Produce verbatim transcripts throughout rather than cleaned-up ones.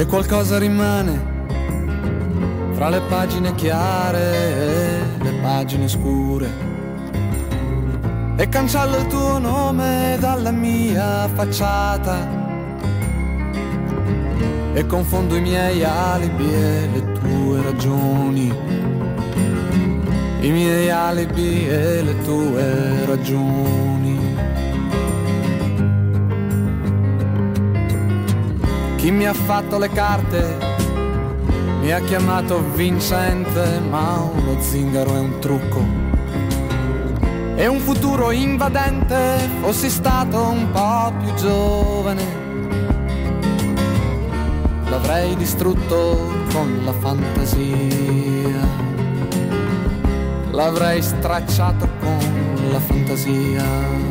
e qualcosa rimane fra le pagine chiare e le pagine scure, e cancello il tuo nome dalla mia facciata e confondo i miei alibi e le tue ragioni, i miei alibi e le tue ragioni. Chi mi ha fatto le carte mi ha chiamato vincente, ma uno zingaro è un trucco e un futuro invadente. Fossi stato un po' più giovane, l'avrei distrutto con la fantasia, l'avrei stracciato con la fantasia.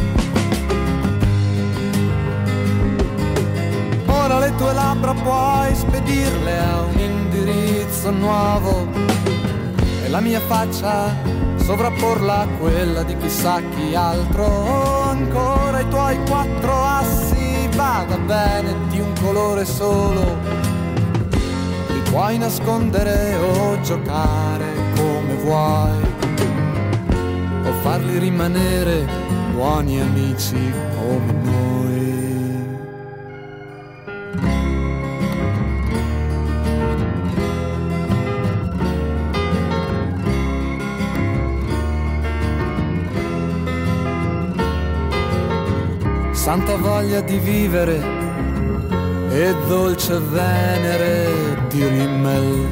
Ora le tue labbra puoi spedirle a un indirizzo nuovo e la mia faccia sovrapporla a quella di chissà chi altro. Ancora i tuoi quattro assi, vada bene, di un colore solo, li puoi nascondere o giocare come vuoi, o farli rimanere buoni amici come noi. Santa voglia di vivere e dolce venere di Rimmel,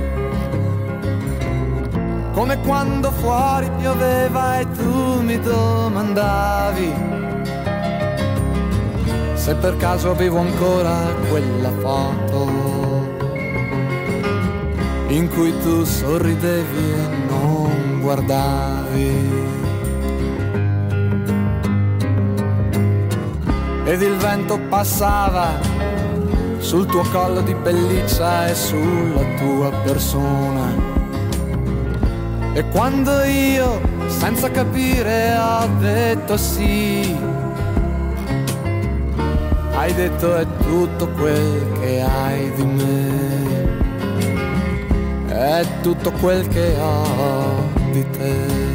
come quando fuori pioveva e tu mi domandavi se per caso avevo ancora quella foto in cui tu sorridevi e non guardavi. Ed il vento passava sul tuo collo di pelliccia e sulla tua persona, e quando io, senza capire, ho detto sì, hai detto è tutto quel che hai di me, è tutto quel che ho di te.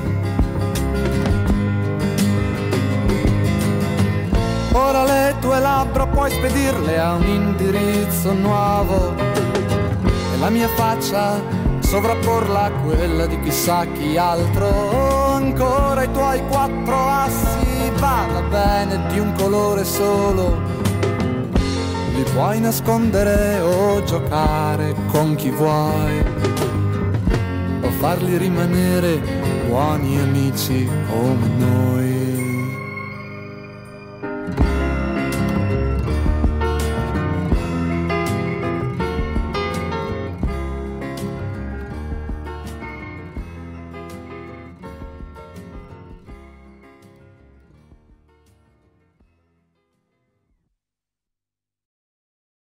Ora le tue labbra puoi spedirle a un indirizzo nuovo e la mia faccia sovrapporla a quella di chissà chi altro. Ancora i tuoi quattro assi, vada bene, di un colore solo, li puoi nascondere o giocare con chi vuoi, o farli rimanere buoni amici come noi.